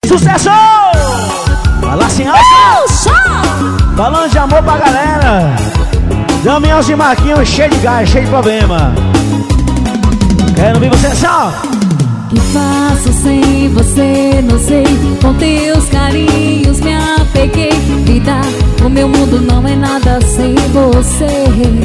Sucesso! Fala assim, alça! Falando de amor pra galera. Damião e Marquinhos cheio de gás, cheio de problema. Quero ouvir você só. Que faço sem você, não sei. Com teus carinhos me apeguei. Vida, o meu mundo não é nada sem você.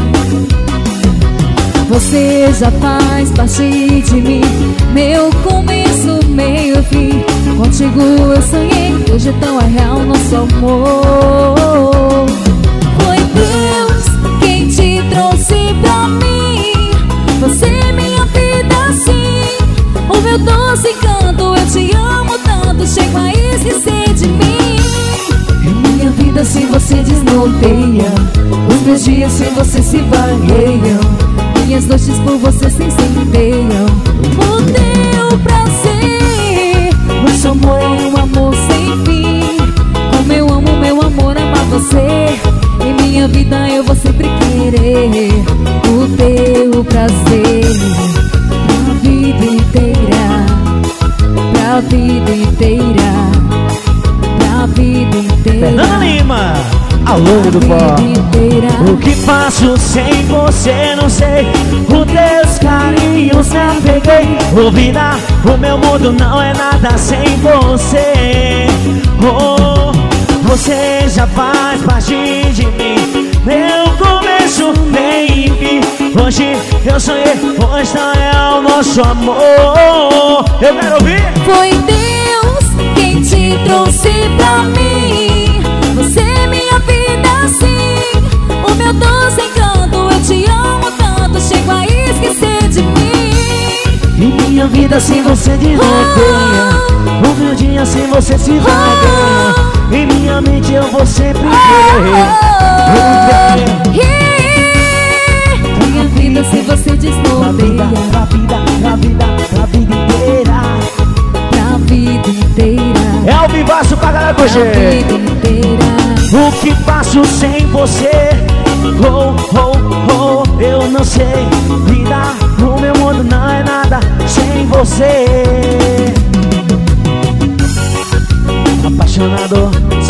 Você já faz parte de mim, meu começo, meio e fim. Contigo eu sonhei, hoje tão é real nosso amor. Foi Deus quem te trouxe pra mim. Você é minha vida assim, o meu doce encanto. Eu te amo tanto, chego a esquecer de mim. Minha vida sem você desnorteia, os meus dias sem você se vagueiam, minhas noites por você se incendeiam. O teu prazer, nosso amor é um amor sem fim. Como eu amo, meu amor, amar você. Em minha vida eu vou sempre querer o teu prazer. Pra vida inteira, pra vida inteira, pra vida inteira. Fernanda Lima, a loura do pó. O que faço sem você, não sei. Os teus carinhos me apeguei. Ô vida, o meu mundo não é nada sem você. Oh, você já faz parte de mim, meu começo, meio e fim. Hoje eu sonhei, hoje não é o nosso amor. Eu quero ouvir. Foi Deus quem te trouxe pra mim. Você é minha vida assim, o meu doce encanto. Eu te amo tanto, chego a esquecer de mim. E minha vida sem você desnorteia, o meu dia sem você se vagueia. Em minha mente eu vou sempre querer. Minha vida sem você desnorteia, Pra vida inteira. pra vida inteira, É o vivaço pra galera pra coxê. vida inteira. O que faço sem você? Oh, oh, oh, eu não sei. Vida, o meu mundo não é nada sem você. Apaixonado.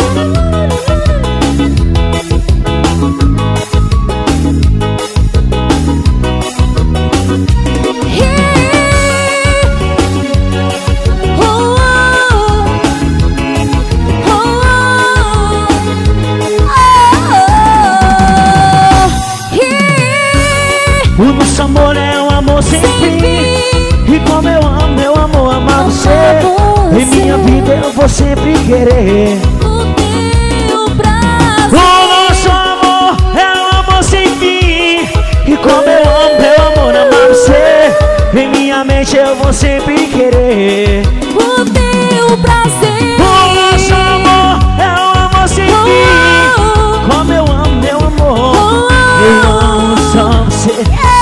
O nosso amor é um amor sem fim. E como eu amo, meu amor, amar você. Em minha vida eu vou sempre querer o teu prazer. O nosso amor é um amor sem fim. E como eu amo, meu amor, amar você. Em minha mente eu vou sempre querer O teu prazer. O nosso amor é um amor sem fim. Como eu amo, meu amor, eu amo só você.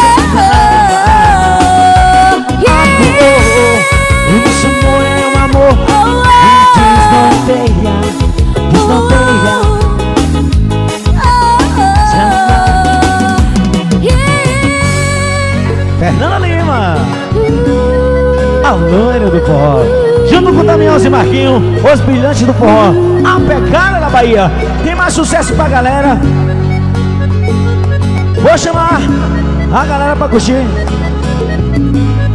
O nosso amor é um amor desnorteia, desnorteia. Fernanda Lima, a loira do forró, junto com Damião e Marquinhos, os brilhantes do forró, a pegada da Bahia. Tem mais sucesso pra galera. Vou chamar a galera pra curtir.